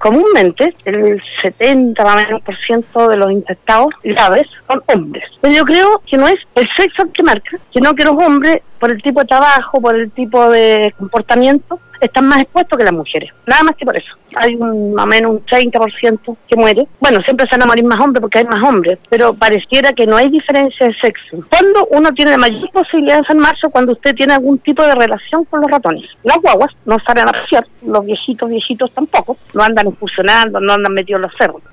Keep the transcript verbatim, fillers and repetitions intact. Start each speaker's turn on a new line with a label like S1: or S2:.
S1: comúnmente el setenta más o menos por ciento de los infectados graves son hombres. Pero yo creo que no es el sexo el que marca, sino que los hombres, por el tipo de trabajo, por el tipo de comportamiento, están más expuestos que las mujeres. Nada más que por eso. Hay un, más o menos un treinta por ciento que muere. Bueno, siempre se van a morir más hombres porque hay más hombres, pero pareciera que no hay diferencia de sexo. Cuando uno tiene la mayor posibilidad de enfermarse, cuando usted tiene algún tipo de relación con los ratones. Las guaguas no salen a pasear, los viejitos, viejitos tampoco, no andan excursionando, no andan metidos en los cerros.